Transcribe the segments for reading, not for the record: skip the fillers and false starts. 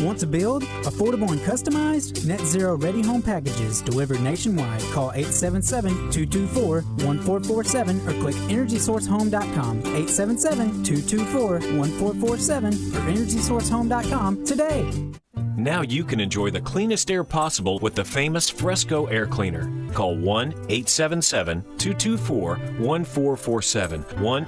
Want to build? Affordable and customized? Net Zero Ready Home Packages delivered nationwide. Call 877-224-1447 or click EnergySourceHome.com. 877-224-1447 or EnergySourceHome.com today. Now you can enjoy the cleanest air possible with the famous Fresco Air Cleaner. Call 1-877-224-1447.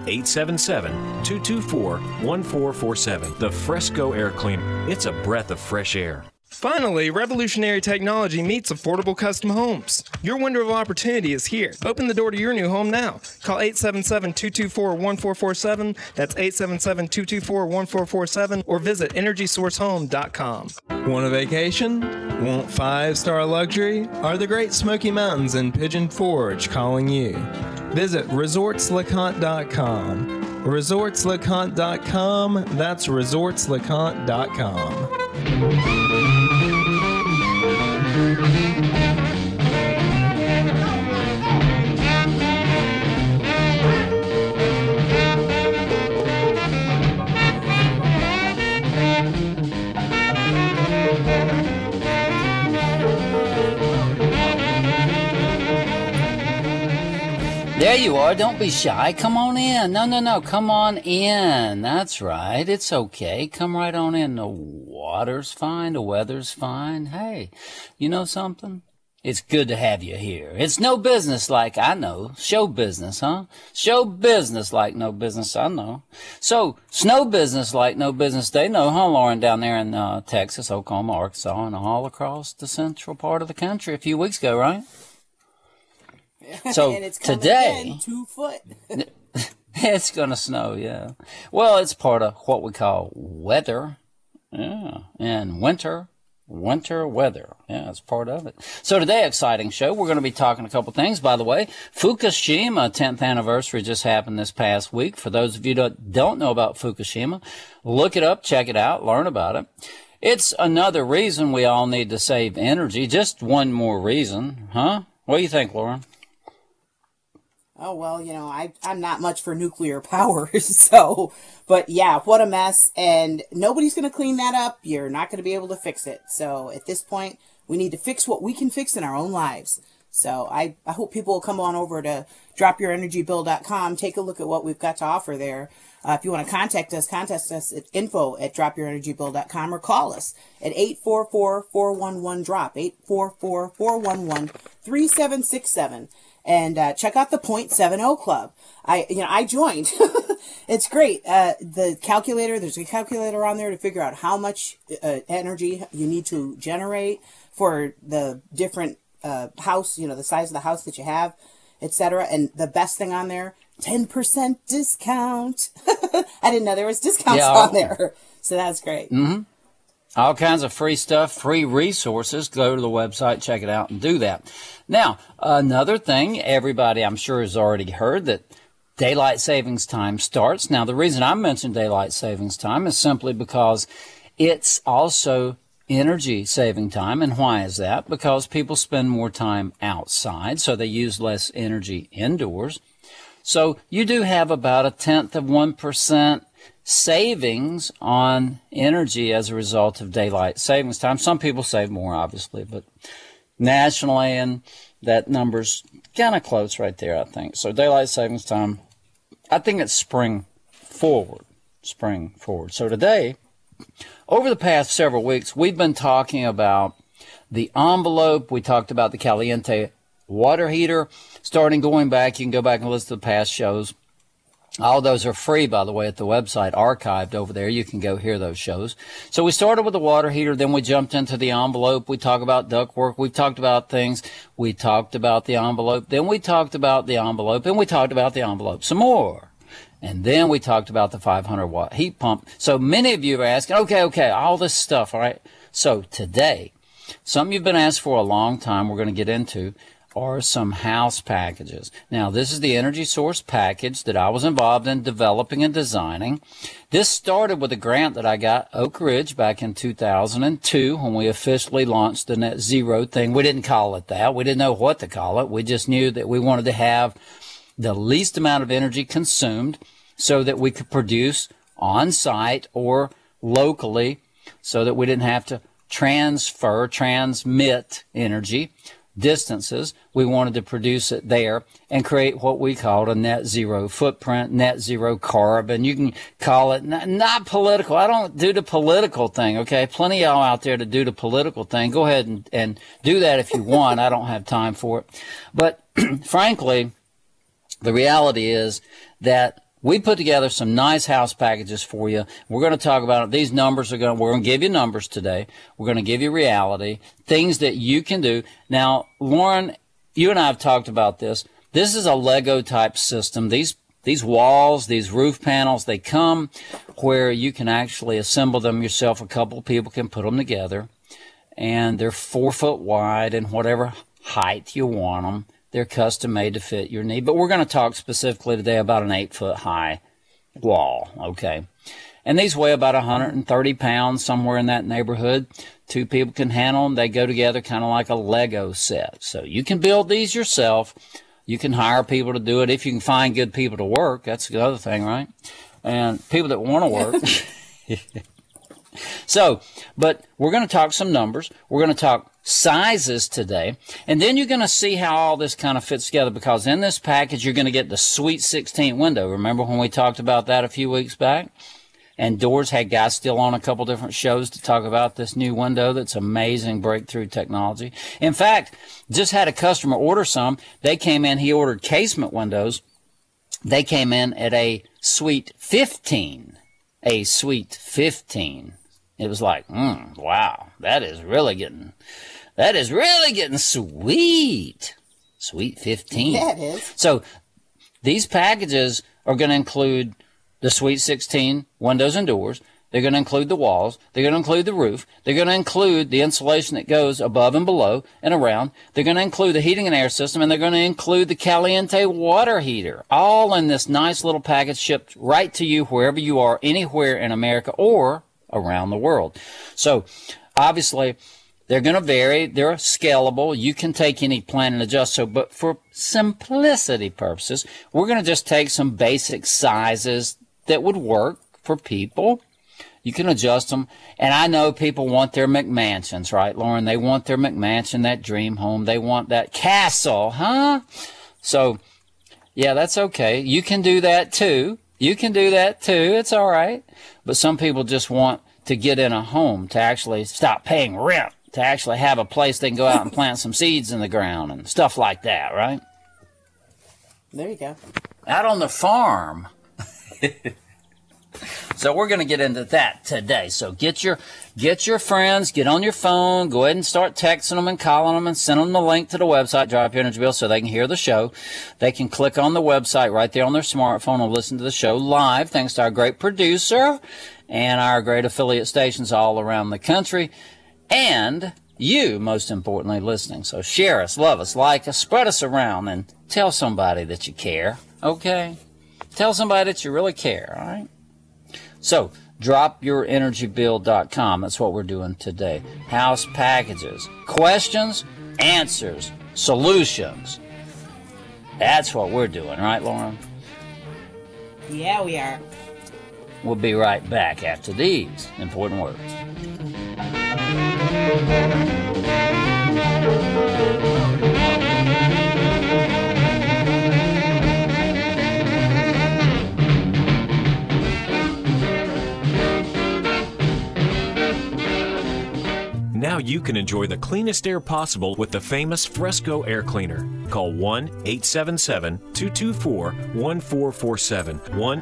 1-877-224-1447. The Fresco Air Cleaner. It's a breath of fresh air. Finally, revolutionary technology meets affordable custom homes. Your window of opportunity is here. Open the door to your new home now. Call 877-224-1447. That's 877-224-1447 or visit EnergySourceHome.com. Want a vacation? Want 5-star luxury? Are the Great Smoky Mountains in Pigeon Forge calling you? Visit ResortsLeConte.com. ResortsLeConte.com. That's ResortsLeConte.com. There you are. Don't be shy. Come on in. No. Come on in. That's right. It's okay. Come right on in. The water's fine. The weather's fine. Hey, you know something? It's good to have you here. It's no business like I know. Show business, huh? Show business like no business I know. So, snow business like no business they know, huh, Lauren, down there in Texas, Oklahoma, Arkansas, and all across the central part of the country a few weeks ago, right? So and it's coming today, again, 2 foot. it's going to snow, yeah. Well, it's part of what we call weather, yeah, and winter weather. Yeah, it's part of it. So today, exciting show. We're going to be talking a couple things. By the way, Fukushima 10th anniversary just happened this past week. For those of you that don't know about Fukushima, look it up, check it out, learn about it. It's another reason we all need to save energy. Just one more reason, huh? What do you think, Lauren? Oh, well, you know, I'm not much for nuclear power, so, but yeah, what a mess, and nobody's going to clean that up. You're not going to be able to fix it. So at this point, we need to fix what we can fix in our own lives. So I hope people will come on over to dropyourenergybill.com, take a look at what we've got to offer there. If you want to contact us at info@dropyourenergybill.com or call us at 844-411-DROP, 844-411-3767. And check out the .70 Club. I joined. It's great. The calculator, there's a calculator on there to figure out how much energy you need to generate for the different house, the size of the house that you have, etc. And the best thing on there, 10% discount. I didn't know there was discounts on there. So that's great. Mm-hmm. All kinds of free stuff, free resources. Go to the website, check it out, and do that. Now, another thing, everybody I'm sure has already heard that daylight savings time starts. Now, the reason I mentioned daylight savings time is simply because it's also energy saving time. And why is that? Because people spend more time outside, so they use less energy indoors. So you do have about 0.1% savings on energy as a result of daylight savings time. Some people save more, obviously, but nationally, and that number's kind of close right there, I think. So daylight savings time, I think it's spring forward. So today, over the past several weeks, we've been talking about the envelope. We talked about the Caliente water heater. Going back, you can go back and listen to the past shows. All those are free, by the way, at the website, archived over there. You can go hear those shows. So we started with the water heater, then we jumped into the envelope. We talked about ductwork. We've talked about things. We talked about the envelope. Then we talked about the envelope, and we talked about the envelope some more. And then we talked about the 500-watt heat pump. So many of you are asking, okay, all this stuff, all right? So today, something you've been asked for a long time we're going to get into are some house packages. Now, this is the Energy Source package that I was involved in developing and designing. This started with a grant that I got Oak Ridge back in 2002 when we officially launched the Net Zero thing. We didn't call it that. We didn't know what to call it. We just knew that we wanted to have the least amount of energy consumed so that we could produce on-site or locally so that we didn't have to transmit energy distances. We wanted to produce it there and create what we called a net zero footprint, net zero carbon. You can call it not political. I don't do the political thing, okay? Plenty of y'all out there to do the political thing. Go ahead and do that if you want. I don't have time for it. But frankly, the reality is that we put together some nice house packages for you. We're going to talk about it. These numbers we're going to give you numbers today. We're going to give you reality, things that you can do. Now, Lauren, you and I have talked about this. This is a Lego type system. These walls, these roof panels, they come where you can actually assemble them yourself. A couple of people can put them together, and they're 4 foot wide and whatever height you want them. They're custom made to fit your need. But we're going to talk specifically today about an 8 foot high wall, okay? And these weigh about 130 pounds, somewhere in that neighborhood. 2 people can handle them. They go together kind of like a Lego set. So you can build these yourself. You can hire people to do it if you can find good people to work. That's the other thing, right? And people that want to work. So, but we're going to talk some numbers. We're going to talk sizes today. And then you're going to see how all this kind of fits together, because in this package, you're going to get the Sweet 16 window. Remember when we talked about that a few weeks back? And Doors had guys still on a couple different shows to talk about this new window that's amazing breakthrough technology. In fact, just had a customer order some. They came in, he ordered casement windows. They came in at a Sweet 15. A Sweet 15. It was like, wow, that is really getting sweet. Sweet 15. Yeah, it is. So these packages are going to include the Sweet 16 windows and doors. They're going to include the walls. They're going to include the roof. They're going to include the insulation that goes above and below and around. They're going to include the heating and air system, and they're going to include the Caliente water heater, all in this nice little package shipped right to you wherever you are, anywhere in America or around the world. So obviously they're going to vary. They're scalable. You can take any plan and adjust. So, but for simplicity purposes, we're going to just take some basic sizes that would work for people. You can adjust them. And I know people want their McMansions, right, Lauren? They want their McMansion, that dream home. They want that castle, huh? So, yeah, that's okay. You can do that too. You can do that too. It's all right. But some people just want to get in a home, to actually stop paying rent, to actually have a place they can go out and plant some seeds in the ground and stuff like that, right? There you go. Out on the farm. So we're going to get into that today. So get your friends, get on your phone, go ahead and start texting them and calling them and send them the link to the website, Drop Your Energy Bill, so they can hear the show. They can click on the website right there on their smartphone and listen to the show live, thanks to our great producer and our great affiliate stations all around the country. And you, most importantly, listening. So share us, love us, like us, spread us around, and tell somebody that you care, okay? Tell somebody that you really care, all right? So, dropyourenergybill.com. That's what we're doing today. House packages. Questions, answers, solutions. That's what we're doing, right, Lauren? Yeah, we are. We'll be right back after these important words. Now you can enjoy the cleanest air possible with the famous Fresco Air Cleaner. Call 1-877-224-1447.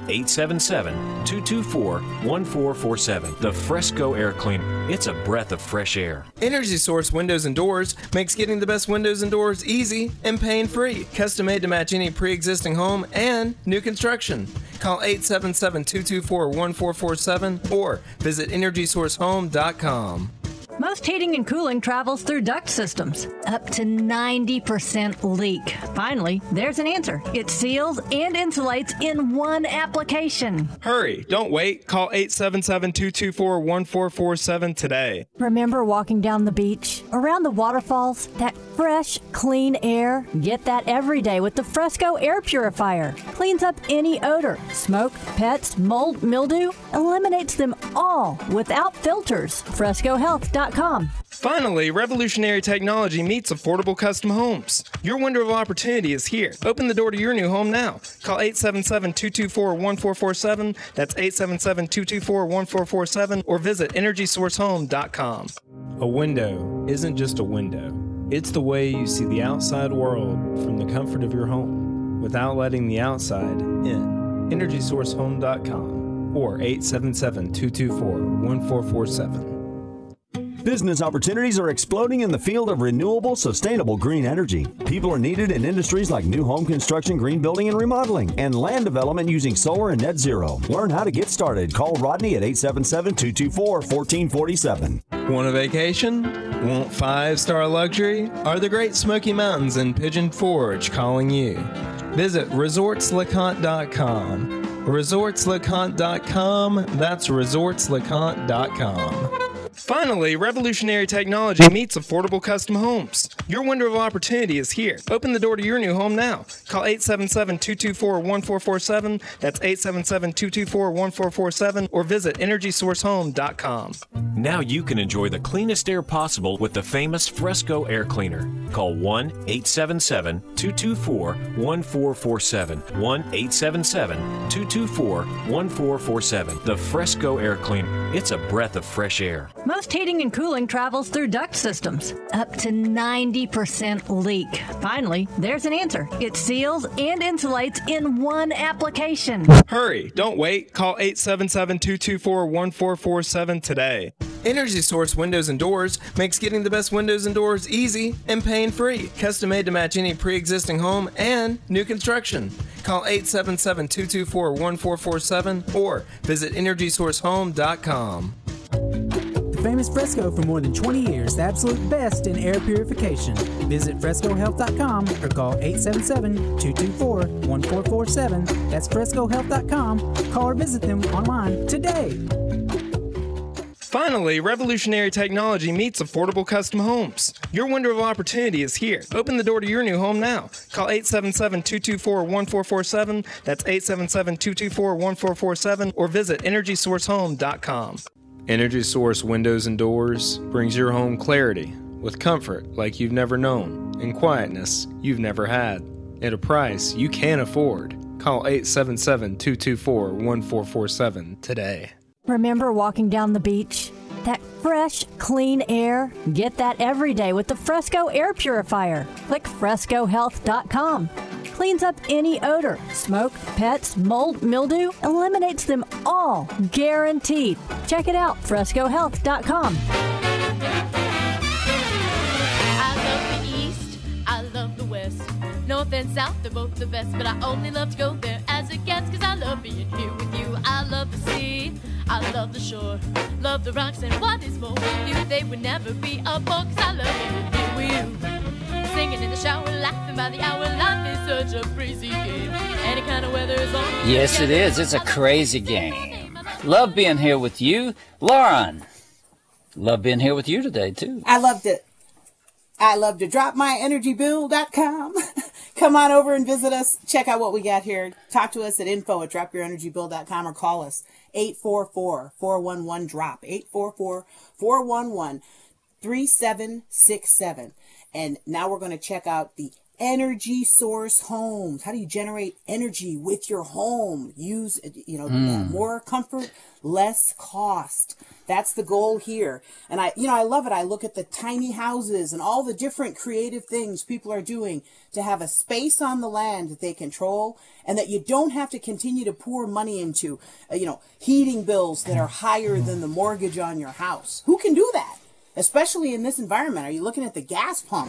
1-877-224-1447. The Fresco Air Cleaner. It's a breath of fresh air. Energy Source Windows and Doors makes getting the best windows and doors easy and pain-free. Custom made to match any pre-existing home and new construction. Call 877-224-1447 or visit EnergySourceHome.com. My Most heating and cooling travels through duct systems. Up to 90% leak. Finally, there's an answer. It seals and insulates in one application. Hurry, don't wait. Call 877-224-1447 today. Remember walking down the beach, around the waterfalls, that fresh, clean air? Get that every day with the Fresco Air Purifier. Cleans up any odor, smoke, pets, mold, mildew, eliminates them all without filters. FrescoHealth.com. Finally, revolutionary technology meets affordable custom homes. Your window of opportunity is here. Open the door to your new home now. Call 877-224-1447. That's 877-224-1447 or visit EnergySourceHome.com. A window isn't just a window. It's the way you see the outside world from the comfort of your home without letting the outside in. EnergySourceHome.com or 877-224-1447. Business opportunities are exploding in the field of renewable, sustainable green energy. People are needed in industries like new home construction, green building and remodeling, and land development using solar and net zero. Learn how to get started. Call Rodney at 877-224-1447. Want a vacation? Want 5-star luxury? Are the Great Smoky Mountains in Pigeon Forge calling you? Visit resortsleconte.com. Resortsleconte.com. That's resortsleconte.com. Finally, revolutionary technology meets affordable custom homes. Your window of opportunity is here. Open the door to your new home now. Call 877-224-1447. That's 877-224-1447 or visit EnergySourceHome.com. Now you can enjoy the cleanest air possible with the famous Fresco Air Cleaner. Call 1-877-224-1447. 1-877-224-1447. The Fresco Air Cleaner. It's a breath of fresh air. Most heating and cooling travels through duct systems. Up to 90% leak. Finally, there's an answer. It seals and insulates in one application. Hurry, don't wait. Call 877-224-1447 today. Energy Source Windows and Doors makes getting the best windows and doors easy and pain-free. Custom made to match any pre-existing home and new construction. Call 877-224-1447 or visit EnergySourceHome.com. Famous Fresco for more than 20 years, the absolute best in air purification. Visit FrescoHealth.com or call 877-224-1447. That's FrescoHealth.com. Call or visit them online today. Finally, revolutionary technology meets affordable custom homes. Your window of opportunity is here. Open the door to your new home now. Call 877-224-1447. That's 877-224-1447 or visit EnergySourceHome.com. Energy Source Windows and Doors brings your home clarity with comfort like you've never known and quietness you've never had at a price you can afford. Call 877-224-1447 today. Remember walking down the beach? That fresh, clean air? Get that every day with the Fresco Air Purifier. Click FrescoHealth.com. Cleans up any odor, smoke, pets, mold, mildew, eliminates them all, guaranteed. Check it out, FrescoHealth.com. I love the East, I love the West. North and South, they're both the best, but I only love to go there as a guest, cause I love being here with you. I love the sea, I love the shore, love the rocks, and what is more with you, they would never be a bore, cause I love being here with you. Singing in the shower, laughing by the hour, life is such a breezy game. Any kind of weather is on. Yes, it is. It's a crazy game. Love being here with you. Lauren, love being here with you today, too. I loved it. I love to dropmyenergybill.com. Come on over and visit us. Check out what we got here. Talk to us at info@dropyourenergybill.com or call us 844-411-DROP. 844-411-3767. And now we're going to check out the Energy Source Homes. How do you generate energy with your home? Use, more comfort, less cost. That's the goal here. And I love it. I look at the tiny houses and all the different creative things people are doing to have a space on the land that they control and that you don't have to continue to pour money into, heating bills that are higher than the mortgage on your house. Who can do that? Especially in this environment. Are you looking at the gas pump?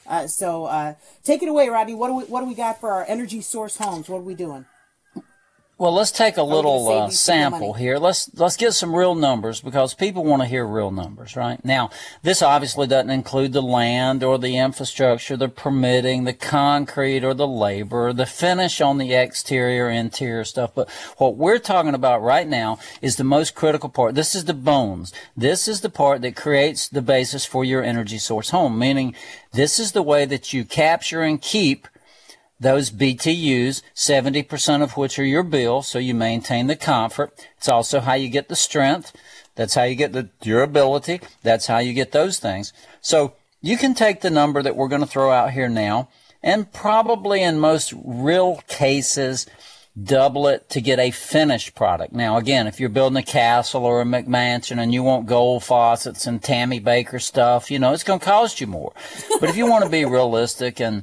So take it away, Rodney. What do we got for our Energy Source Homes? What are we doing? Well, let's take a little save these people sample money? here. Let's get some real numbers because people want to hear real numbers, right? Now, this obviously doesn't include the land or the infrastructure, the permitting, the concrete or the labor, the finish on the exterior, interior stuff. But what we're talking about right now is the most critical part. This is the bones. This is the part that creates the basis for your energy source home, meaning this is the way that you capture and keep those BTUs, 70% of which are your bill, so you maintain the comfort. It's also how you get the strength. That's how you get the durability. That's how you get those things. So you can take the number that we're going to throw out here now and probably in most real cases double it to get a finished product. Now, again, if you're building a castle or a McMansion and you want gold faucets and Tammy Baker stuff, it's going to cost you more. But if you want to be realistic and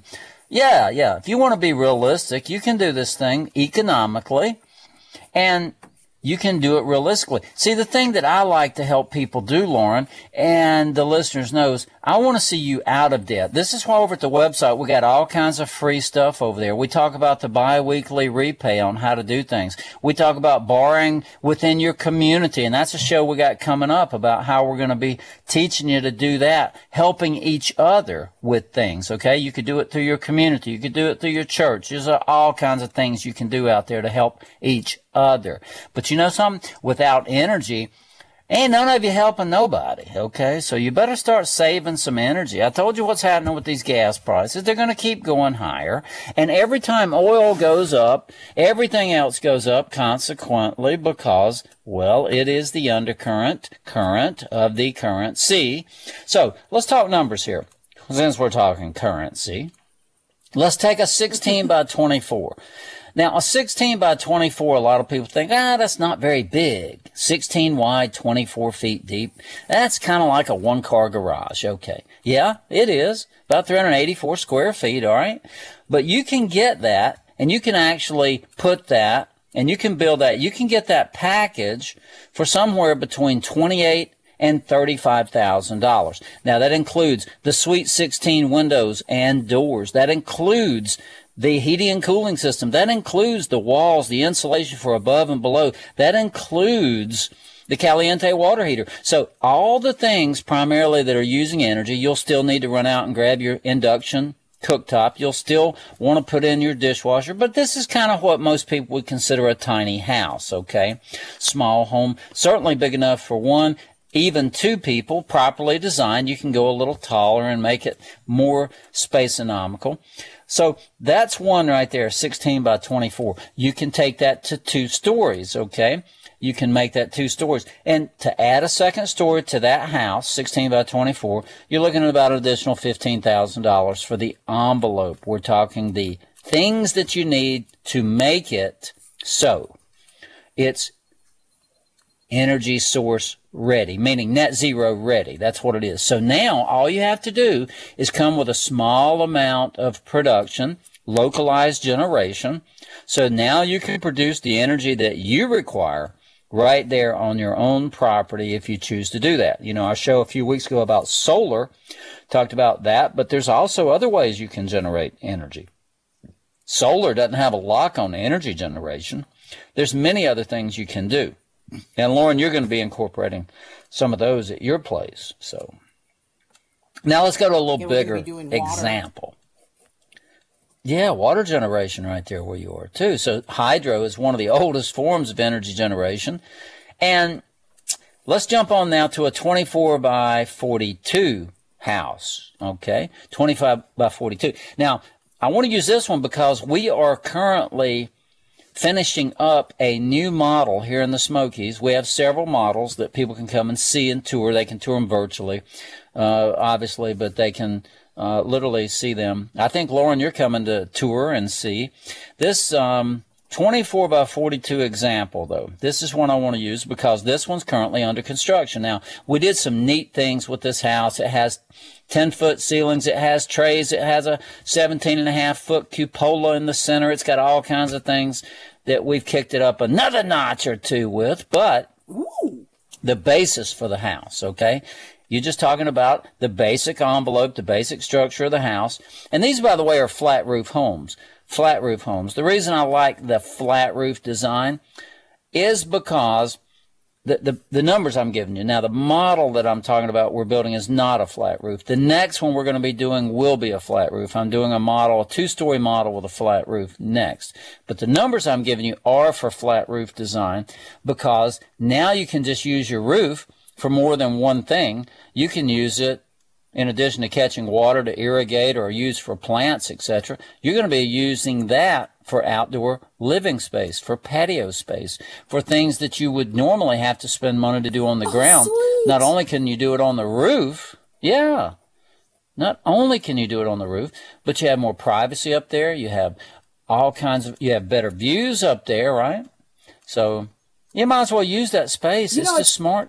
Yeah. If you want to be realistic, you can do this thing economically and you can do it realistically. See, the thing that I like to help people do, Lauren, and the listeners knows, I want to see you out of debt. This is why over at the website, we got all kinds of free stuff over there. We talk about the bi-weekly repay on how to do things. We talk about borrowing within your community, and that's a show we got coming up about how we're going to be teaching you to do that, helping each other with things, okay? You could do it through your community. You could do it through your church. There's all kinds of things you can do out there to help each other. But you know something? Without energy, ain't none of you helping nobody, okay? So you better start saving some energy. I told you what's happening with these gas prices. They're going to keep going higher. And every time oil goes up, everything else goes up consequently because, well, it is the undercurrent current of the currency. So let's talk numbers here. Since we're talking currency, let's take a 16 by 24. Now, a 16 by 24, a lot of people think, that's not very big. 16 wide, 24 feet deep. That's kind of like a one-car garage. Okay. Yeah, it is. About 384 square feet, all right? But you can get that, and you can actually put that, and you can build that. You can get that package for somewhere between $28,000 and $35,000. Now, that includes the Sweet 16 windows and doors. That includes the heating and cooling system. That includes the walls, the insulation for above and below. That includes the Caliente water heater. So all the things primarily that are using energy, you'll still need to run out and grab your induction cooktop. You'll still want to put in your dishwasher, but this is kind of what most people would consider a tiny house, okay? Small home, certainly big enough for one, even two people, properly designed. You can go a little taller and make it more space-economical. So that's one right there, 16 by 24. You can take that to 2 stories, okay? You can make that 2 stories. And to add a second story to that house, 16 by 24, you're looking at about an additional $15,000 for the envelope. We're talking the things that you need to make it so it's energy source ready, meaning net zero ready. That's what it is. So now all you have to do is come with a small amount of production, localized generation. So now you can produce the energy that you require right there on your own property if you choose to do that. Our show a few weeks ago about solar talked about that, but there's also other ways you can generate energy. Solar doesn't have a lock on energy generation. There's many other things you can do. And Lauren, you're going to be incorporating some of those at your place. So now let's go to a little bigger example. Yeah, water generation right there where you are too. So hydro is one of the oldest forms of energy generation. And let's jump on now to a 24 by 42 house. Okay, 25 by 42. Now, I want to use this one because we are currently finishing up a new model here in the Smokies. We have several models that people can come and see and tour. They can tour them virtually, obviously, but they can literally see them. I think, Lauren, you're coming to tour and see. This 24 by 42 example, though, this is one I want to use because this one's currently under construction. Now, we did some neat things with this house. It has 10-foot ceilings. It has trays. It has a 17.5-foot cupola in the center. It's got all kinds of things that we've kicked it up another notch or two with, but the basis for the house, okay? You're just talking about the basic envelope, the basic structure of the house. And these, by the way, are flat roof homes. flat roof homes. The reason I like the flat roof design is because the numbers I'm giving you. Now, the model that I'm talking about we're building is not a flat roof. The next one we're going to be doing will be a flat roof. I'm doing a model, a 2-story model with a flat roof next. But the numbers I'm giving you are for flat roof design because now you can just use your roof for more than one thing. You can use it in addition to catching water to irrigate or use for plants, etc. You're going to be using that for outdoor living space, for patio space, for things that you would normally have to spend money to do on the ground. Sweet. Not only can you do it on the roof, not only can you do it on the roof, but you have more privacy up there. You have all kinds of, you have better views up there, right? So you might as well use that space. It's just smart.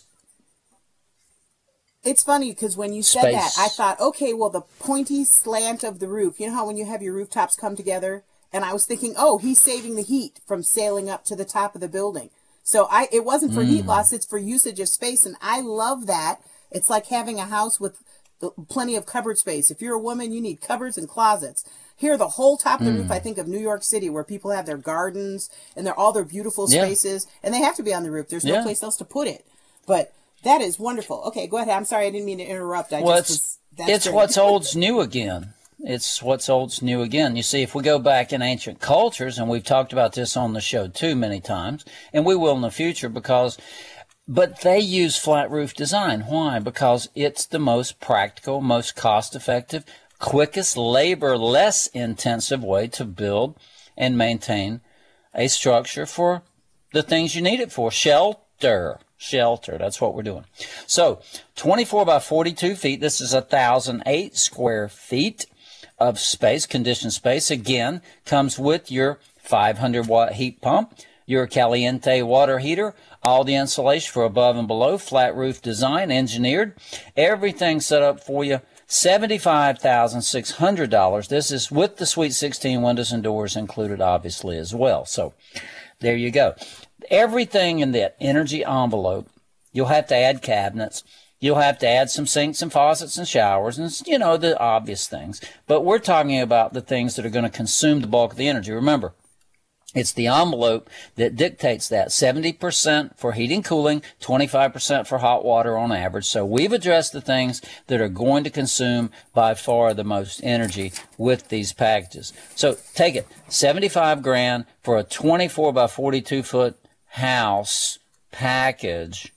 It's funny because when you said that, I thought, okay, well, the pointy slant of the roof, you know how when you have your rooftops come together? And I was thinking, oh, he's saving the heat from sailing up to the top of the building. So it wasn't for heat loss, it's for usage of space. And I love that. It's like having a house with plenty of cupboard space. If you're a woman, you need cupboards and closets. Here, the whole top of the roof, I think of New York City, where people have their gardens and all their beautiful spaces. And they have to be on the roof. There's no place else to put it. But that is wonderful. Okay, go ahead. I'm sorry, I didn't mean to interrupt. It's what's old's new again. It's what's old's new again. You see, if we go back in ancient cultures, and we've talked about this on the show too many times, and we will in the future but they use flat roof design. Why? Because it's the most practical, most cost-effective, quickest, labor, less intensive way to build and maintain a structure for the things you need it for. Shelter, that's what we're doing. So 24 by 42 feet, this is 1,008 square feet of space, conditioned space. Again, comes with your 500 watt heat pump, your Caliente water heater, all the insulation for above and below, flat roof design, engineered, everything set up for you. $75,600. This is with the Sweet 16 windows and doors included, obviously, as well. So there you go. Everything in that energy envelope, you'll have to add cabinets. You'll have to add some sinks and faucets and showers and, the obvious things. But we're talking about the things that are going to consume the bulk of the energy. Remember, it's the envelope that dictates that. 70% for heating, cooling, 25% for hot water on average. So we've addressed the things that are going to consume by far the most energy with these packages. So take it, $75,000 for a 24 by 42 foot house package,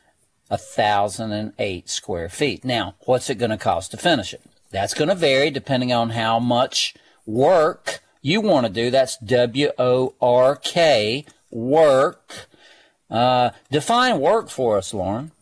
1,008 square feet. Now, what's it going to cost to finish it? That's going to vary depending on how much work you want to do. That's WORK, work. Define work for us, Lauren.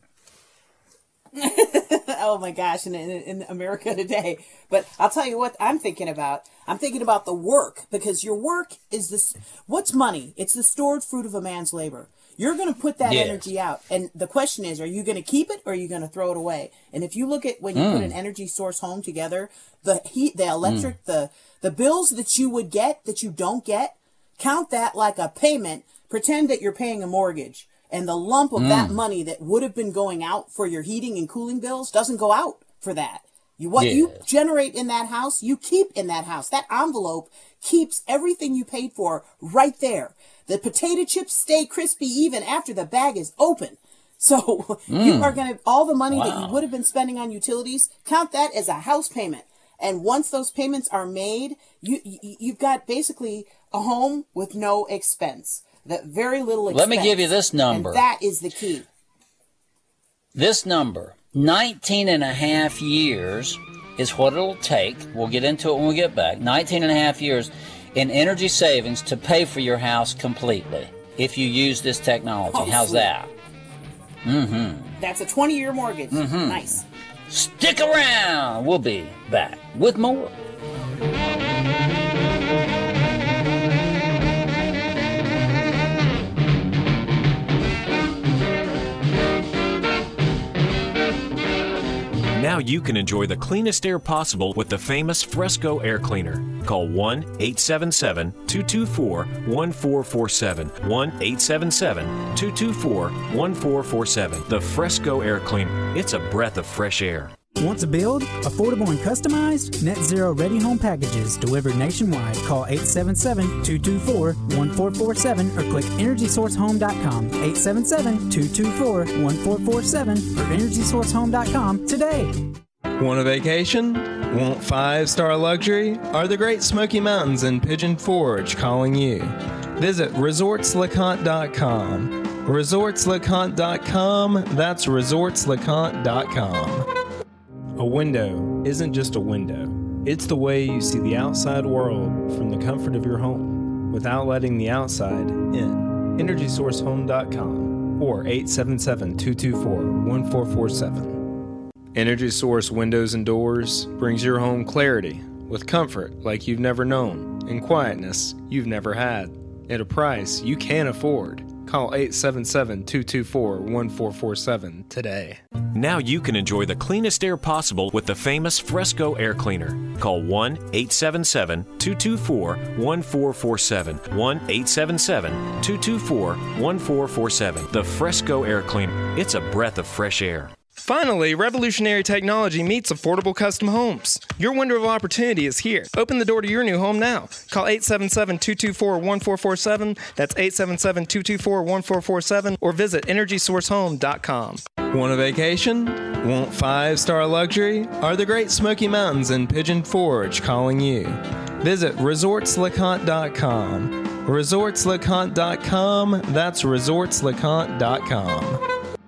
Oh my gosh, in America today. But I'll tell you what I'm thinking about. I'm thinking about the work, because your work is this. What's money? It's the stored fruit of a man's labor. You're going to put that energy out. And the question is, are you going to keep it or are you going to throw it away? And if you look at when you put an energy source home together, the heat, the electric, the bills that you would get that you don't get, count that like a payment. Pretend that you're paying a mortgage. And the lump of that money that would have been going out for your heating and cooling bills doesn't go out for that. You generate in that house, you keep in that house. That envelope keeps everything you paid for right there. The potato chips stay crispy even after the bag is open. So you are going to, all the money that you would have been spending on utilities, count that as a house payment. And once those payments are made, you've got basically a home with no expense. That very little expense. Let me give you this number. And that is the key. This number, 19 and a half years is what it'll take. We'll get into it when we get back. 19 and a half years in energy savings to pay for your house completely if you use this technology. Oh, how's sweet. that? That's a 20-year mortgage. Nice. Stick around. We'll be back with more. Now you can enjoy the cleanest air possible with the famous Fresco Air Cleaner. Call 1-877-224-1447. 1-877-224-1447. The Fresco Air Cleaner. It's a breath of fresh air. Want to build? Affordable and customized? Net Zero Ready Home Packages delivered nationwide. Call 877-224-1447 or click EnergySourceHome.com. 877-224-1447 or EnergySourceHome.com today. Want a vacation? Want 5-star luxury? Are the Great Smoky Mountains in Pigeon Forge calling you? Visit ResortsLeConte.com. ResortsLeConte.com. That's ResortsLeConte.com. A window isn't just a window. It's the way you see the outside world from the comfort of your home without letting the outside in. EnergySourceHome.com or 877-224-1447. Energy Source Windows and Doors brings your home clarity with comfort like you've never known and quietness you've never had at a price you can afford. Call 877-224-1447 today. Now you can enjoy the cleanest air possible with the famous Fresco Air Cleaner. Call 1-877-224-1447. 1-877-224-1447. The Fresco Air Cleaner. It's a breath of fresh air. Finally, revolutionary technology meets affordable custom homes. Your window of opportunity is here. Open the door to your new home now. Call 877-224-1447. That's 877-224-1447 or visit EnergySourceHome.com. Want a vacation? Want 5-star luxury? Are the Great Smoky Mountains in Pigeon Forge calling you? Visit ResortsLeConte.com. ResortsLeConte.com. That's ResortsLeConte.com.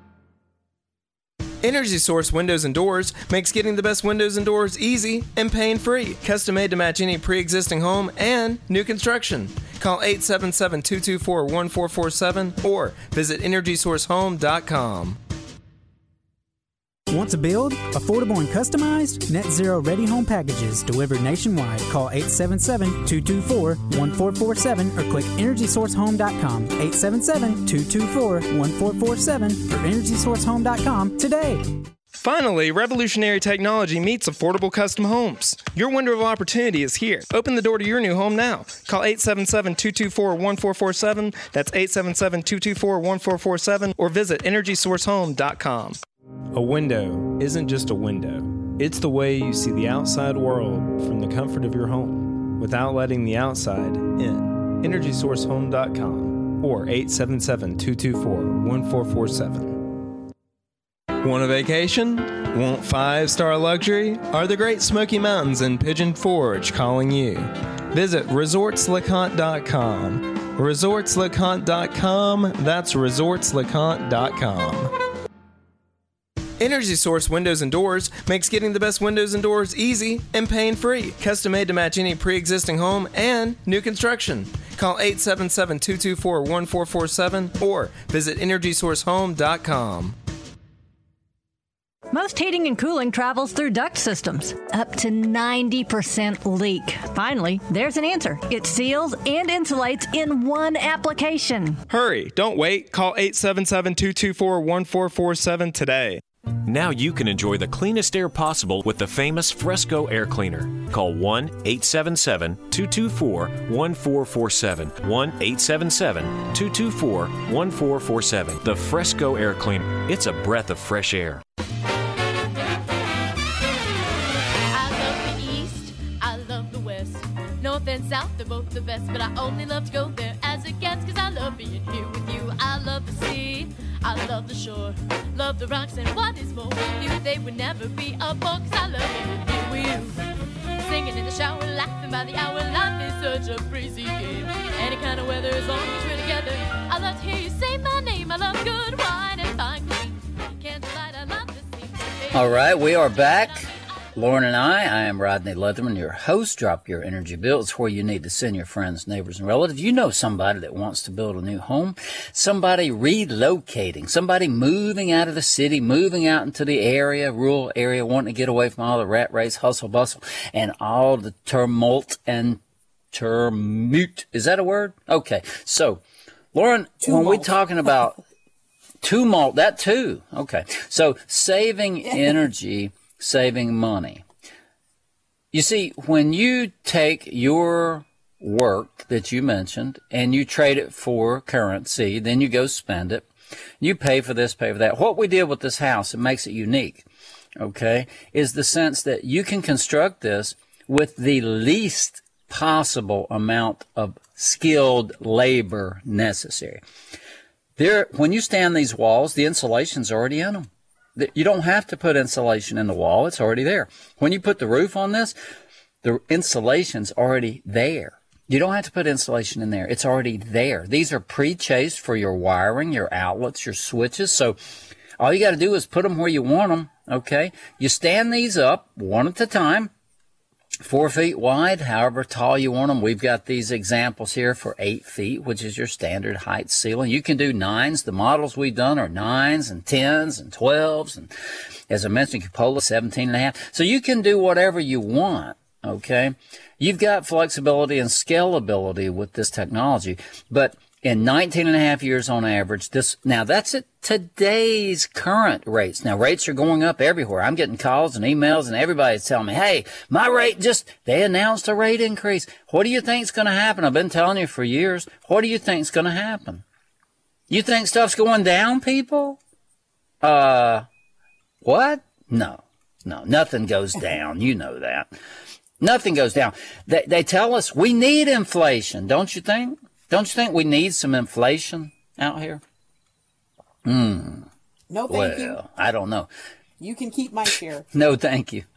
Energy Source Windows and Doors makes getting the best windows and doors easy and pain-free. Custom made to match any pre-existing home and new construction. Call 877-224-1447 or visit EnergySourceHome.com. Want to build? Affordable and customized? Net Zero Ready Home Packages delivered nationwide. Call 877-224-1447 or click EnergySourceHome.com. 877-224-1447 or EnergySourceHome.com today. Finally, revolutionary technology meets affordable custom homes. Your window of opportunity is here. Open the door to your new home now. Call 877-224-1447. That's 877-224-1447 or visit EnergySourceHome.com. A window isn't just a window. It's the way you see the outside world from the comfort of your home without letting the outside in. EnergySourceHome.com or 877-224-1447. Want a vacation? Want 5-star luxury? Are the Great Smoky Mountains in Pigeon Forge calling you? Visit ResortsLeConte.com. ResortsLeConte.com. That's ResortsLeConte.com. Energy Source Windows and Doors makes getting the best windows and doors easy and pain-free. Custom made to match any pre-existing home and new construction. Call 877-224-1447 or visit EnergySourceHome.com. Most heating and cooling travels through duct systems. Up to 90% leak. Finally, there's an answer. It seals and insulates in one application. Hurry, don't wait. Call 877-224-1447 today. Now you can enjoy the cleanest air possible with the famous Fresco Air Cleaner. Call 1-877-224-1447. 1-877-224-1447. The Fresco Air Cleaner. It's a breath of fresh air. North and south, they're both the best, but I only love to go there as a guest, cause I love being here with you. I love the sea, I love the shore, love the rocks, and what is more, with you they would never be a bore, cause I love being here with you. Singing in the shower, laughing by the hour, life is such a breezy game. Any kind of weather, as long as we're together, I love to hear you say my name. I love good wine and fine cuisine, candlelight, I love the sea. All right, we are back. Lauren and I am Rodney Leatherman, your host. Drop your energy bill. It's where you need to send your friends, neighbors, and relatives. You know somebody that wants to build a new home, somebody relocating, somebody moving out of the city, moving out into the area, rural area, wanting to get away from all the rat race, hustle, bustle, and all the tumult and turmoil. Is that a word? Okay. So, Lauren, when we're talking about tumult, that too. Okay. So, saving energy, saving money. You see, when you take your work that you mentioned and you trade it for currency, then you go spend it. You pay for this, pay for that. What we did with this house, it makes it unique. okay, is the sense that you can construct this with the least possible amount of skilled labor necessary. When you stand these walls, the insulation's already in them. You don't have to put insulation in the wall. It's already there. When you put the roof on this, the insulation's already there. You don't have to put insulation in there. It's already there. These are pre-chased for your wiring, your outlets, your switches. So all you got to do is put them where you want them, okay? You stand these up one at a time, 4 feet wide, however tall you want them. We've got these examples here for 8 feet, which is your standard height ceiling. You can do 9s. The models we've done are 9s and 10s and 12s. And as I mentioned, Cupola 17.5. So you can do whatever you want, okay? You've got flexibility and scalability with this technology. But in 19.5 years on average, now that's at today's current rates. Now rates are going up everywhere. I'm getting calls and emails and everybody's telling me, hey, my rate they announced a rate increase. What do you think's going to happen? I've been telling you for years. What do you think's going to happen? You think stuff's going down, people? What? No, nothing goes down. You know that. Nothing goes down. They tell us we need inflation, don't you think? Don't you think we need some inflation out here? No, thank you. I don't know. You can keep my share. No, thank you.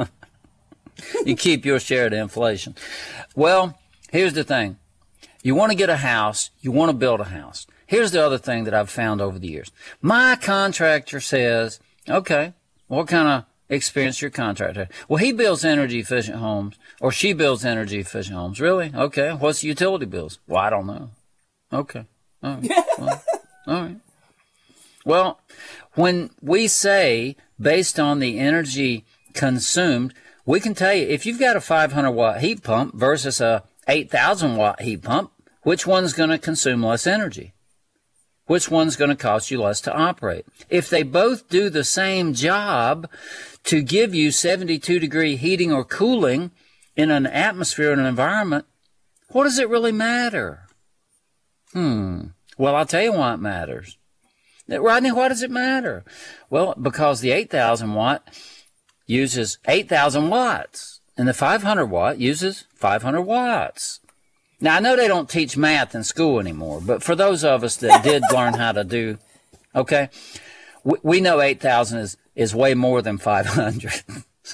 You keep your share of the inflation. Well, here's the thing. You want to get a house. You want to build a house. Here's the other thing that I've found over the years. My contractor says, okay, what kind of experience your contractor? Well, he builds energy efficient homes, or she builds energy efficient homes. Really? Okay. What's the utility bills? Well, I don't know. Okay. All right. Well, all right. Well, when we say based on the energy consumed, we can tell you if you've got a 500 watt heat pump versus a 8,000 watt heat pump, which one's going to consume less energy? Which one's going to cost you less to operate? If they both do the same job to give you 72-degree heating or cooling in an atmosphere and an environment, what does it really matter? Well, I'll tell you why it matters. Rodney, why does it matter? Well, because the 8,000 watt uses 8,000 watts, and the 500 watt uses 500 watts. Now, I know they don't teach math in school anymore, but for those of us that did learn how to do, okay, we know 8,000 is way more than 500,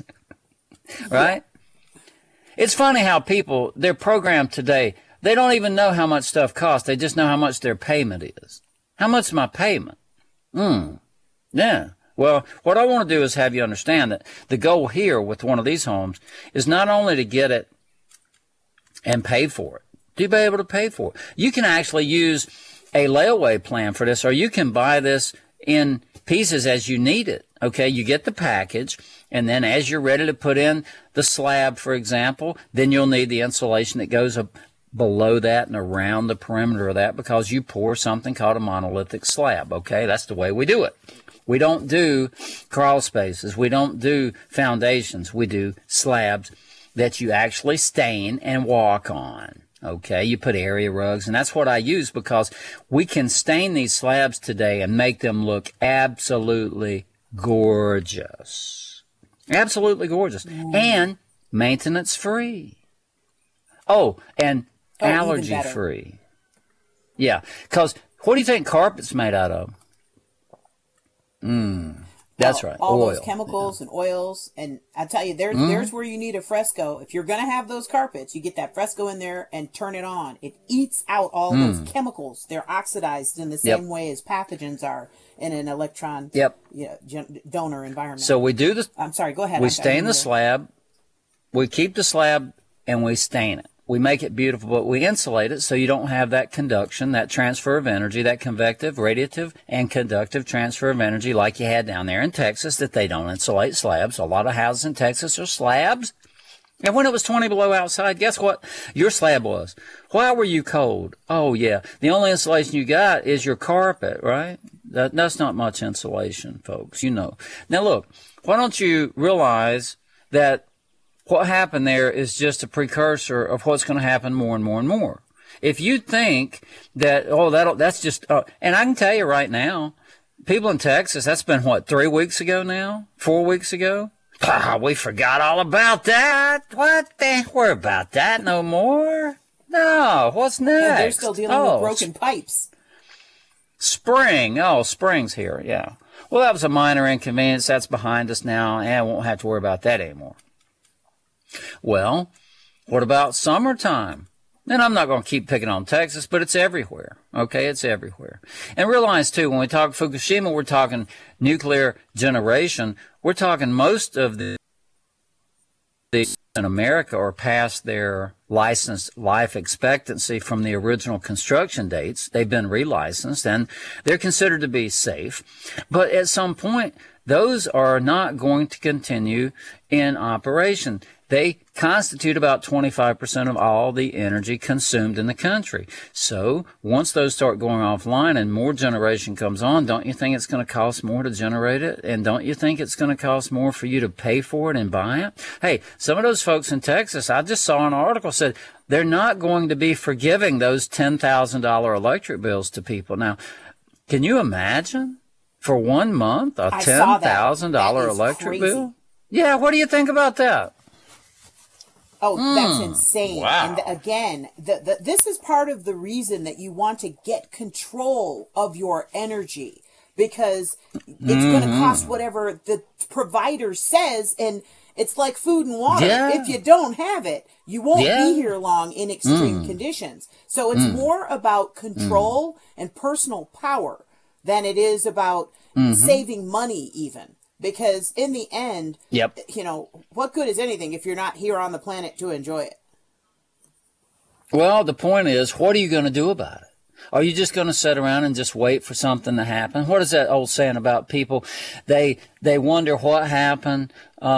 right? It's funny how people, they're programmed today, they don't even know how much stuff costs. They just know how much their payment is. How much is my payment? Yeah. Well, what I want to do is have you understand that the goal here with one of these homes is not only to get it and pay for it, to be able to pay for it. You can actually use a layaway plan for this, or you can buy this in pieces as you need it. Okay, you get the package, and then as you're ready to put in the slab, for example, then you'll need the insulation that goes up below that and around the perimeter of that, because you pour something called a monolithic slab. Okay, that's the way we do it. We don't do crawl spaces. We don't do foundations. We do slabs that you actually stain and walk on. Okay, you put area rugs, and that's what I use because we can stain these slabs today and make them look absolutely gorgeous. Absolutely gorgeous. And maintenance free. Oh, and allergy free. Yeah, because what do you think carpet's made out of? That's right. All oil. Those chemicals and oils. And I tell you, there's where you need a Fresco. If you're going to have those carpets, you get that Fresco in there and turn it on. It eats out all those chemicals. They're oxidized in the same way as pathogens are in an electron donor environment. So we do this. I'm sorry, go ahead. We stain the slab. We keep the slab and we stain it. We make it beautiful, but we insulate it so you don't have that conduction, that transfer of energy, that convective, radiative, and conductive transfer of energy like you had down there in Texas that they don't insulate slabs. A lot of houses in Texas are slabs. And when it was 20 below outside, guess what your slab was? Why were you cold? Oh, yeah. The only insulation you got is your carpet, right? That's not much insulation, folks, you know. Now, look, why don't you realize that what happened there is just a precursor of what's going to happen more and more and more. If you think that, that's just, and I can tell you right now, People in Texas, that's been, what, 3 weeks ago now? 4 weeks ago? We forgot all about that. What? They ain't worry about that no more. No, what's next? And they're still dealing with broken pipes. Spring's here, yeah. Well, that was a minor inconvenience. That's behind us now, and I won't have to worry about that anymore. Well, what about summertime? And I'm not going to keep picking on Texas, but it's everywhere. Okay, it's everywhere. And realize, too, when we talk Fukushima, we're talking nuclear generation. We're talking most of the in America are past their licensed life expectancy from the original construction dates. They've been relicensed, and they're considered to be safe. But at some point, those are not going to continue in operation. They constitute about 25% of all the energy consumed in the country. So once those start going offline and more generation comes on, don't you think it's going to cost more to generate it? And don't you think it's going to cost more for you to pay for it and buy it? Hey, some of those folks in Texas, I just saw an article said they're not going to be forgiving those $10,000 electric bills to people. Now, can you imagine for 1 month a $10,000 electric bill? Yeah, what do you think about that? Oh, that's insane. Wow. And again, this is part of the reason that you want to get control of your energy, because it's going to cost whatever the provider says. And it's like food and water. Yeah. If you don't have it, you won't be here long in extreme conditions. So it's more about control and personal power than it is about saving money even. Because in the end, you know, what good is anything if you're not here on the planet to enjoy it? Well, the point is, what are you going to do about it? Are you just going to sit around and just wait for something to happen? What is that old saying about people? They wonder what happened.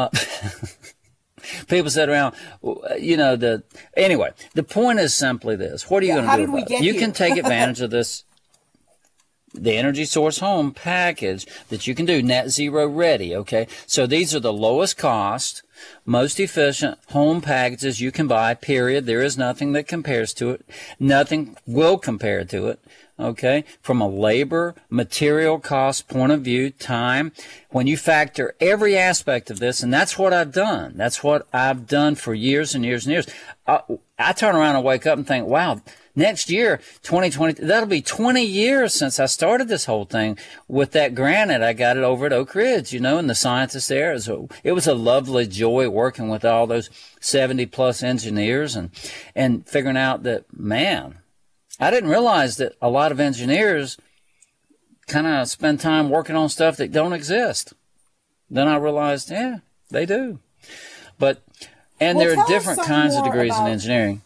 People sit around, you know, anyway, the point is simply this. What are you going to do about it? You can take advantage of this. The Energy Source Home package that you can do, net zero ready, okay? So these are the lowest cost, most efficient home packages you can buy, period. There is nothing that compares to it. Nothing will compare to it, okay? From a labor, material cost point of view, time, when you factor every aspect of this, and that's what I've done. That's what I've done for years and years and years. I turn around and wake up and think, wow, next year, 2020, that'll be 20 years since I started this whole thing with that granite. I got it over at Oak Ridge, you know, and the scientists there. It was a lovely joy working with all those 70-plus engineers and figuring out that, man, I didn't realize that a lot of engineers kind of spend time working on stuff that don't exist. Then I realized, yeah, they do. And there are different kinds of degrees in engineering.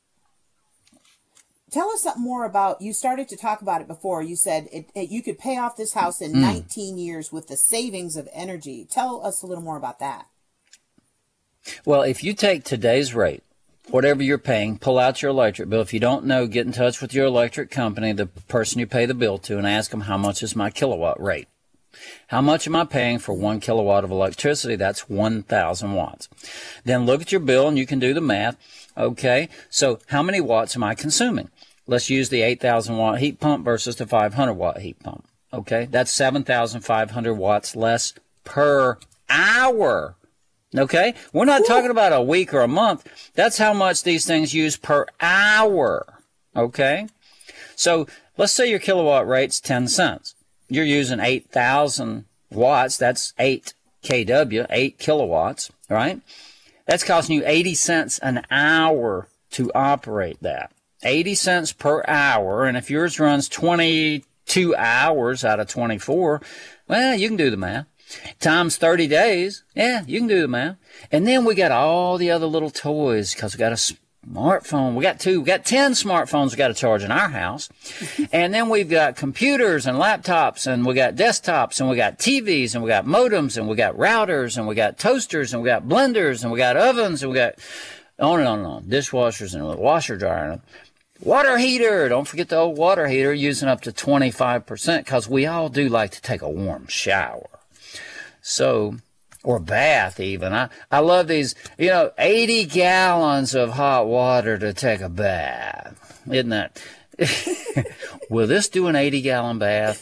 Tell us something more about, you started to talk about it before. You said you could pay off this house in 19 years with the savings of energy. Tell us a little more about that. Well, if you take today's rate, whatever you're paying, pull out your electric bill. If you don't know, get in touch with your electric company, the person you pay the bill to, and ask them how much is my kilowatt rate. How much am I paying for 1 kilowatt of electricity? That's 1,000 watts. Then look at your bill and you can do the math. Okay, so how many watts am I consuming? Let's use the 8,000 watt heat pump versus the 500 watt heat pump. Okay, that's 7,500 watts less per hour. Okay, we're not talking about a week or a month. That's how much these things use per hour. Okay, so let's say your kilowatt rate's 10 cents. You're using 8,000 watts. That's 8 kW, 8 kilowatts, right? That's costing you 80 cents an hour to operate that. 80 cents per hour. And if yours runs 22 hours out of 24, well, you can do the math. Times 30 days, yeah, you can do the math. And then we got all the other little toys because we got a smartphone. We got 10 smartphones we got to charge in our house. And then we've got computers and laptops, and we got desktops, and we got TVs, and we got modems, and we got routers, and we got toasters, and we got blenders, and we got ovens, and we got on and on and on. Dishwashers and a washer dryer and a water heater. Don't forget the old water heater, using up to 25% because we all do like to take a warm shower. So, or bath even. I love these, 80 gallons of hot water to take a bath. Isn't that? Will this do an 80-gallon bath?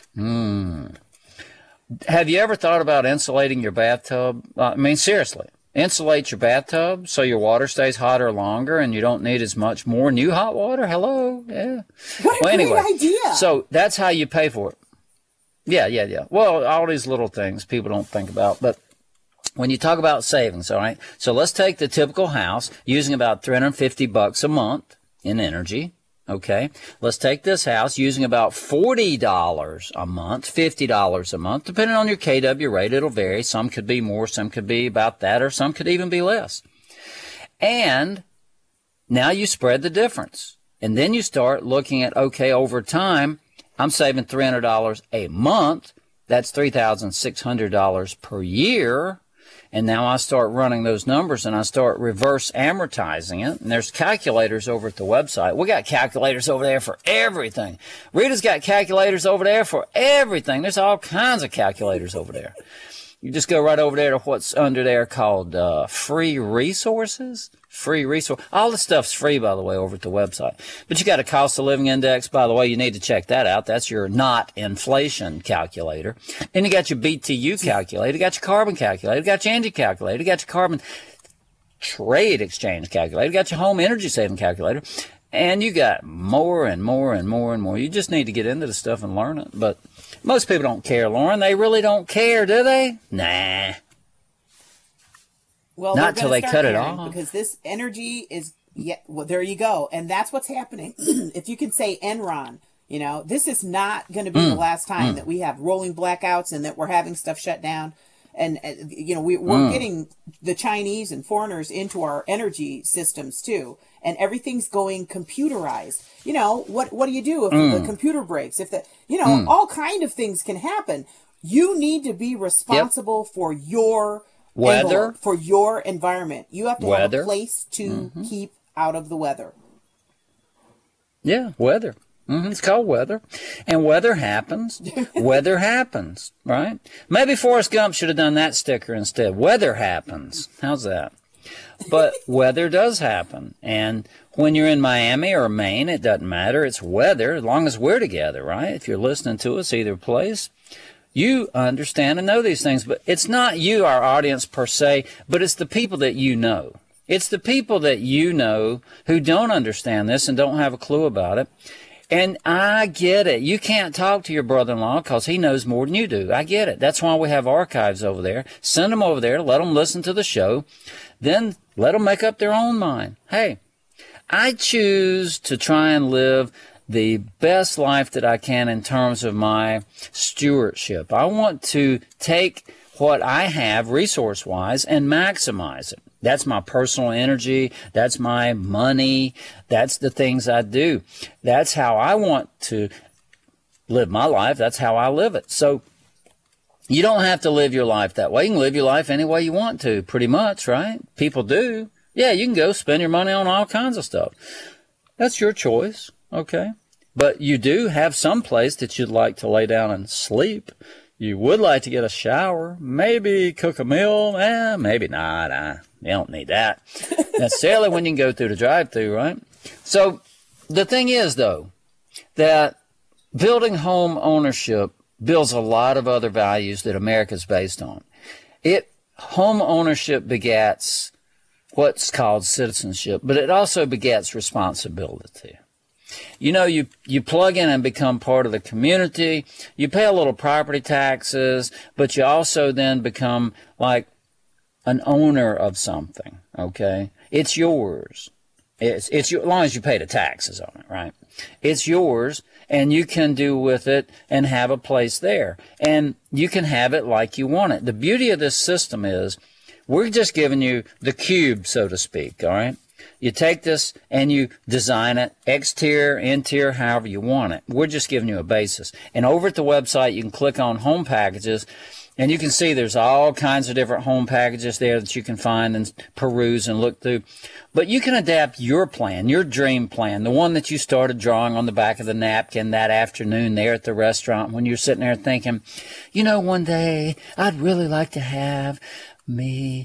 Have you ever thought about insulating your bathtub? I mean, seriously, insulate your bathtub so your water stays hotter longer and you don't need as much more new hot water. Hello, yeah. What a great idea! So that's how you pay for it. Yeah. Well, all these little things people don't think about, but when you talk about savings, all right. So let's take the typical house using about $350 a month in energy. Okay, let's take this house using about $40 a month, $50 a month, depending on your KW rate. It'll vary. Some could be more, some could be about that, or some could even be less. And now you spread the difference. And then you start looking at, okay, over time, I'm saving $300 a month. That's $3,600 per year. And now I start running those numbers and I start reverse amortizing it. And there's calculators over at the website. We got calculators over there for everything. Rita's got calculators over there for everything. There's all kinds of calculators over there. You just go right over there to what's under there called free resources. Free resource. All the stuff's free, by the way, over at the website. But you got a cost of living index, by the way. You need to check that out. That's your not inflation calculator. And you got your BTU calculator. You got your carbon calculator. You got your energy calculator. You got your carbon trade exchange calculator. You got your home energy saving calculator. And you got more and more and more and more. You just need to get into the stuff and learn it. But most people don't care, Lauren. They really don't care, do they? Nah. Well, not till they cut it off. Because this energy is, well, there you go. And that's what's happening. If you can say Enron, this is not going to be the last time that we have rolling blackouts and that we're having stuff shut down. And, we're getting the Chinese and foreigners into our energy systems too. And everything's going computerized. What do you do if the computer breaks? If all kind of things can happen. You need to be responsible for your weather, for your environment. You have to have a place to keep out of the weather. Yeah, weather. It's called weather. And weather happens. Weather happens, right? Maybe Forrest Gump should have done that sticker instead. Weather happens. How's that? But weather does happen. And when you're in Miami or Maine, it doesn't matter. It's weather as long as we're together, right? If you're listening to us either place, you understand and know these things. But it's not you, our audience per se, but it's the people that you know. It's the people that you know who don't understand this and don't have a clue about it. And I get it. You can't talk to your brother-in-law because he knows more than you do. I get it. That's why we have archives over there. Send them over there. Let them listen to the show. Then let them make up their own mind. Hey, I choose to try and live the best life that I can in terms of my stewardship. I want to take what I have resource-wise and maximize it. That's my personal energy. That's my money. That's the things I do. That's how I want to live my life. That's how I live it. So you don't have to live your life that way. You can live your life any way you want to, pretty much, right? People do. Yeah, you can go spend your money on all kinds of stuff. That's your choice, okay? But you do have some place that you'd like to lay down and sleep. You would like to get a shower, maybe cook a meal. Maybe not. You don't need that necessarily when you can go through the drive-thru, right? So the thing is, though, that building home ownership builds a lot of other values that America's based on. Home ownership begets what's called citizenship, but it also begets responsibility. You plug in and become part of the community. You pay a little property taxes, but you also then become like an owner of something, okay? It's yours. It's your, as long as you pay the taxes on it, right? It's yours, and you can do with it and have a place there. And you can have it like you want it. The beauty of this system is we're just giving you the cube, so to speak, all right? You take this and you design it, exterior, interior, however you want it. We're just giving you a basis. And over at the website, you can click on Home Packages, and you can see there's all kinds of different home packages there that you can find and peruse and look through. But you can adapt your plan, your dream plan, the one that you started drawing on the back of the napkin that afternoon there at the restaurant when you're sitting there thinking, one day I'd really like to have me,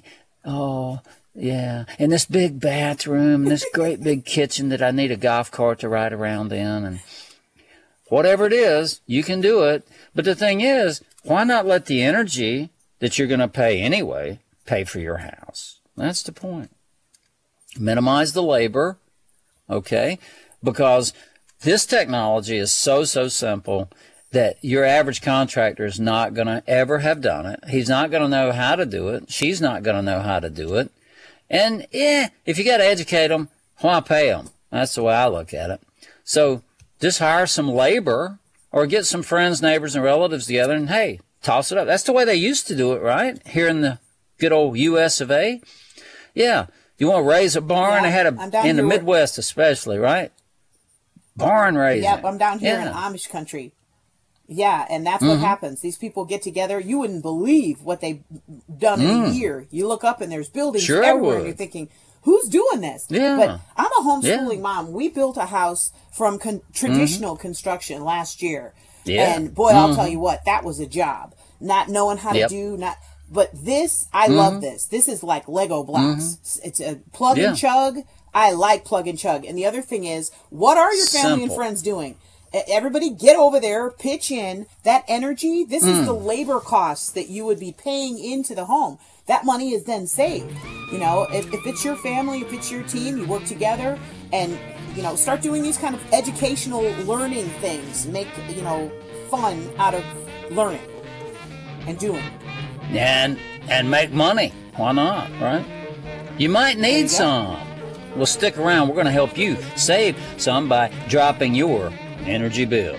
yeah, in this big bathroom, this great big kitchen that I need a golf cart to ride around in. And whatever it is, you can do it. But the thing is, why not let the energy that you're going to pay anyway pay for your house? That's the point. Minimize the labor, okay? Because this technology is so simple that your average contractor is not going to ever have done it. He's not going to know how to do it. She's not going to know how to do it. And if you got to educate them, why pay them? That's the way I look at it. So just hire some labor or get some friends, neighbors, and relatives together and, hey, toss it up. That's the way they used to do it, right? Here in the good old U.S. of A. Yeah. You want to raise a barn? They had in the Midwest especially, right? Barn raising. Yep, I'm down here in Amish country. Yeah, and that's what happens. These people get together. You wouldn't believe what they've done in a year. You look up and there's buildings everywhere. And you're thinking, who's doing this? Yeah. But I'm a homeschooling mom. We built a house from traditional construction last year. Yeah. And boy, I'll tell you what, that was a job. Not knowing how to do, but this, I love this. This is like Lego blocks. It's a plug and chug. I like plug and chug. And the other thing is, what are your family and friends doing? Everybody get over there, pitch in. That energy, this is the labor costs that you would be paying into the home. That money is then saved. You know, if it's your family, if it's your team, you work together and, you know, start doing these kind of educational learning things. Make, you know, fun out of learning and doing. And make money. Why not, right? You might need some. Well, stick around. We're going to help you save some by dropping your energy bill.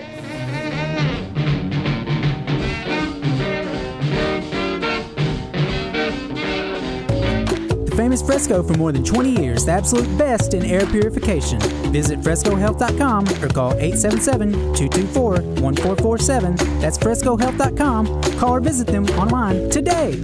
The famous Fresco for more than 20 years, the absolute best in air purification. Visit FrescoHealth.com or call 877-224-1447. That's FrescoHealth.com. Call or visit them online today.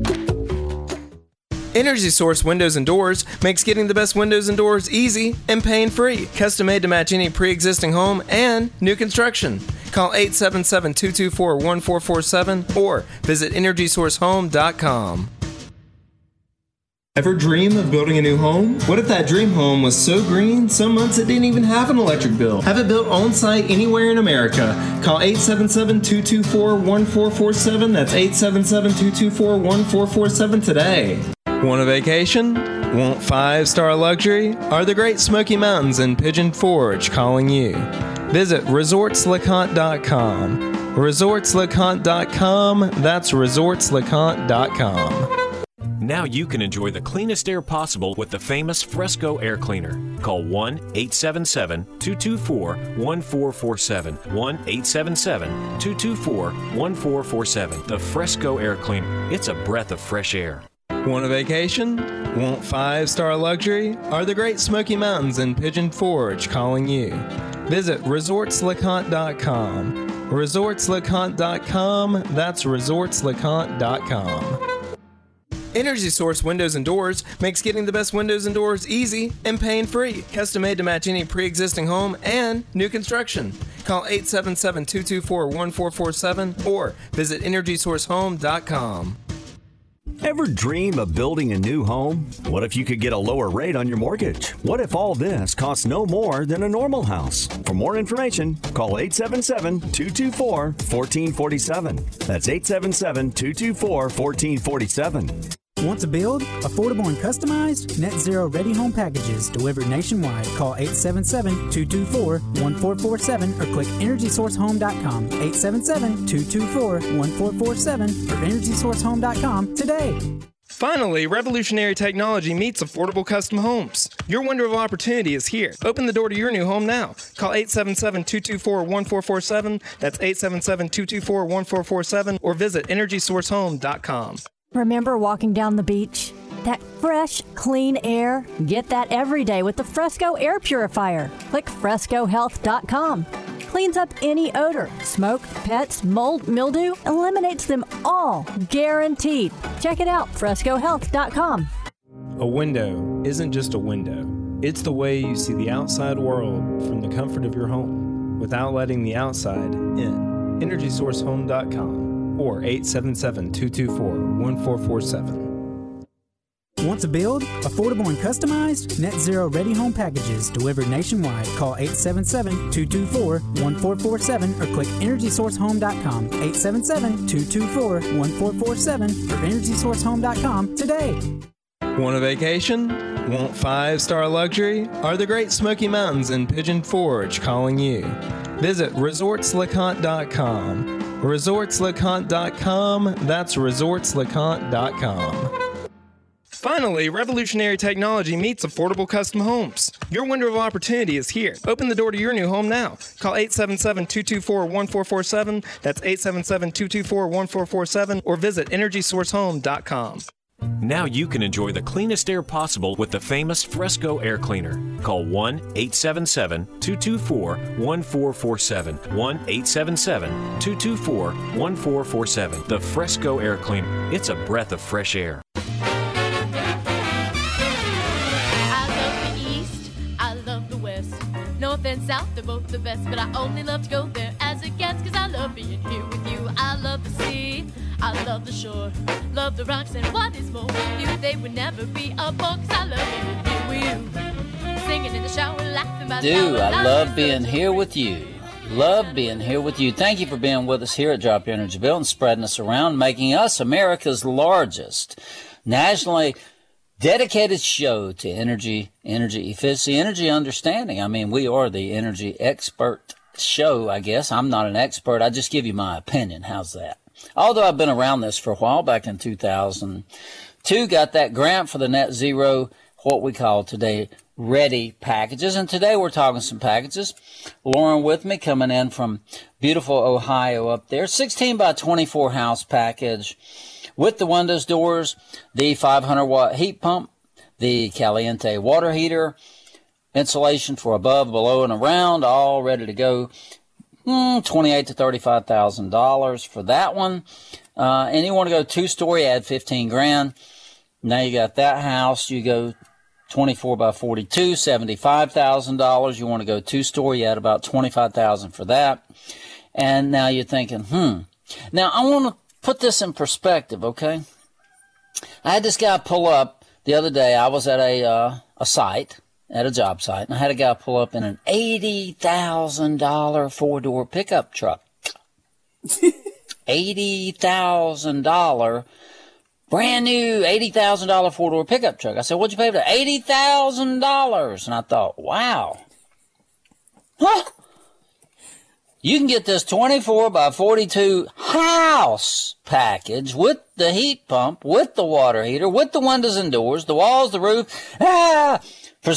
Energy Source Windows and Doors makes getting the best windows and doors easy and pain-free. Custom made to match any pre-existing home and new construction. Call 877-224-1447 or visit EnergySourceHome.com. Ever dream of building a new home? What if that dream home was so green, some months it didn't even have an electric bill? Have it built on-site anywhere in America. Call 877-224-1447. That's 877-224-1447 today. Want a vacation? Want 5-star luxury? Are the Great Smoky Mountains in Pigeon Forge calling you? Visit resortsleconte.com. resortsleconte.com. That's resortsleconte.com. Now you can enjoy the cleanest air possible with the famous Fresco Air Cleaner. Call 1-877-224-1447. 1-877-224-1447. The Fresco Air Cleaner. It's a breath of fresh air. Want a vacation? Want 5-star luxury? Are the Great Smoky Mountains in Pigeon Forge calling you? Visit resortsleconte.com. resortsleconte.com. That's resortsleconte.com. Energy Source Windows and Doors makes getting the best windows and doors easy and pain-free. Custom made to match any pre-existing home and new construction. Call 877-224-1447 or visit EnergySourceHome.com. Ever dream of building a new home? What if you could get a lower rate on your mortgage? What if all this costs no more than a normal house? For more information, call 877-224-1447. That's 877-224-1447. Want to build? Affordable and customized? Net Zero Ready Home Packages delivered nationwide. Call 877-224-1447 or click EnergySourceHome.com. 877-224-1447 or EnergySourceHome.com today. Finally, revolutionary technology meets affordable custom homes. Your window of opportunity is here. Open the door to your new home now. Call 877-224-1447. That's 877-224-1447 or visit EnergySourceHome.com. Remember walking down the beach? That fresh, clean air? Get that every day with the Fresco Air Purifier. Click FrescoHealth.com. Cleans up any odor, smoke, pets, mold, mildew, eliminates them all. Guaranteed. Check it out, FrescoHealth.com. A window isn't just a window. It's the way you see the outside world from the comfort of your home without letting the outside in. EnergySourceHome.com. or 877-224-1447. Want to build? Affordable and customized? Net Zero Ready Home Packages delivered nationwide. Call 877-224-1447 or click EnergySourceHome.com. 877-224-1447 or EnergySourceHome.com today. Want a vacation? Want 5-star luxury? Are the Great Smoky Mountains in Pigeon Forge calling you? Visit ResortsLeConte.com. ResortsLeConte.com. That's ResortsLeConte.com. Finally, revolutionary technology meets affordable custom homes. Your window of opportunity is here. Open the door to your new home now. Call 877-224-1447. That's 877-224-1447 or visit EnergySourceHome.com. Now you can enjoy the cleanest air possible with the famous Fresco Air Cleaner. Call 1-877-224-1447. 1-877-224-1447. The Fresco Air Cleaner. It's a breath of fresh air. I love the East, I love the West. North and South, they're both the best, but I only love to go there as a guest, 'cause I love being here with you. I love the sea, I love the shore, love the rocks, and what is more with you, they would never be a bore, 'cause I love being here with you. Singing in the shower, laughing by the hour. I love being here with you. Love being here with you. Thank you for being with us here at Drop Your Energy Bill and spreading us around, making us America's largest nationally dedicated show to energy efficiency, energy understanding. I mean, we are the energy expert show, I guess. I'm not an expert. I just give you my opinion. How's that? Although I've been around this for a while, back in 2002, got that grant for the net zero, what we call today, ready packages. And today we're talking some packages. Lauren with me, coming in from beautiful Ohio up there. 16 by 24 house package with the windows, doors, the 500-watt heat pump, the Caliente water heater, insulation for above, below, and around, all ready to go. $28,000 to $35,000 for that one. And you want to go 2-story, add $15,000. Now you got that house. You go 24 by 42, $75,000. You want to go 2-story, add about $25,000 for that. And now you're thinking, Now I want to put this in perspective, okay? I had this guy pull up the other day. I was at a site. At a job site, and I had a guy pull up in an $80,000 4-door pickup truck. $80,000, brand new $80,000 4-door pickup truck. I said, "What'd you pay for that?" $80,000. And I thought, wow. Huh? You can get this 24 by 42 house package with the heat pump, with the water heater, with the windows and doors, the walls, the roof, for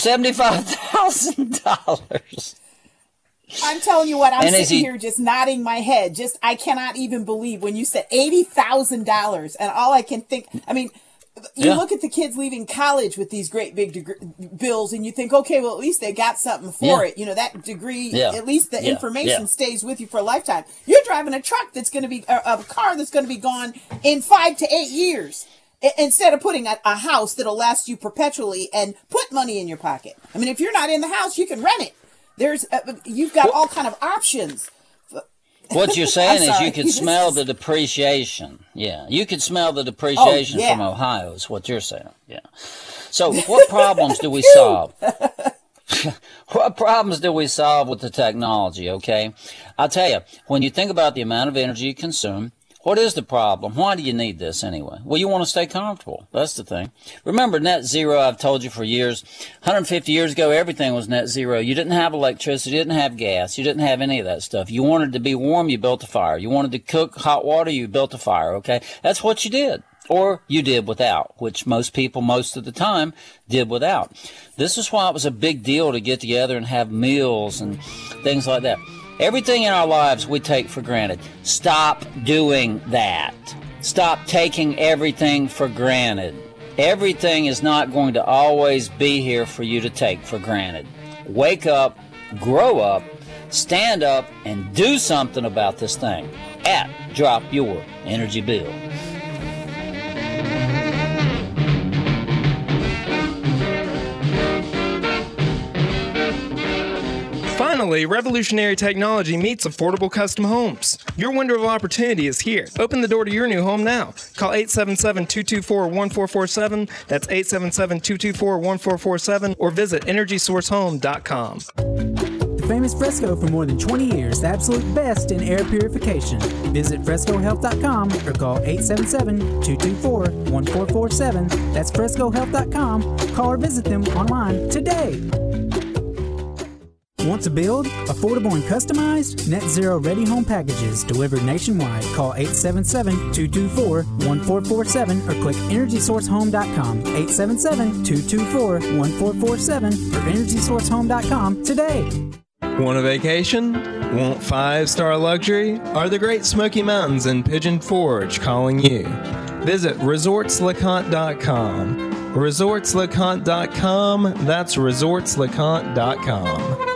$75,000. I'm telling you what, I'm sitting here just nodding my head. I cannot even believe when you said $80,000, and all I can think, I mean, you look at the kids leaving college with these great big bills, and you think, okay, well, at least they got something for it. You know, that degree, at least the information stays with you for a lifetime. You're driving a truck that's going to be, a car that's going to be gone in 5 to 8 years. Instead of putting a house that'll last you perpetually and put money in your pocket. I mean, if you're not in the house, you can rent it. You've got all kind of options. What you're saying is you could smell the depreciation. Yeah, you could smell the depreciation from Ohio is what you're saying. Yeah. So what problems do we solve? What problems do we solve with the technology, okay? I'll tell you, when you think about the amount of energy you consume, what is the problem? Why do you need this anyway? Well, you want to stay comfortable. That's the thing. Remember, net zero, I've told you for years. 150 years ago, everything was net zero. You didn't have electricity. You didn't have gas. You didn't have any of that stuff. You wanted to be warm, you built a fire. You wanted to cook hot water, you built a fire, okay? That's what you did. Or you did without, which most people, most of the time, did without. This is why it was a big deal to get together and have meals and things like that. Everything in our lives we take for granted. Stop doing that. Stop taking everything for granted. Everything is not going to always be here for you to take for granted. Wake up, grow up, stand up, and do something about this thing at Drop Your Energy Bill. Finally, revolutionary technology meets affordable custom homes. Your window of opportunity is here. Open the door to your new home now. Call 877-224-1447. That's 877-224-1447 or visit EnergySourceHome.com. The famous Fresco for more than 20 years, the absolute best in air purification. Visit FrescoHealth.com or call 877-224-1447. That's FrescoHealth.com. Call or visit them online today. Want to build? Affordable and customized? Net Zero Ready Home Packages delivered nationwide. Call 877-224-1447 or click EnergySourceHome.com. 877-224-1447 or EnergySourceHome.com today. Want a vacation? Want 5-star luxury? Are the Great Smoky Mountains and Pigeon Forge calling you? Visit ResortsLeConte.com. ResortsLeConte.com. That's ResortsLeConte.com.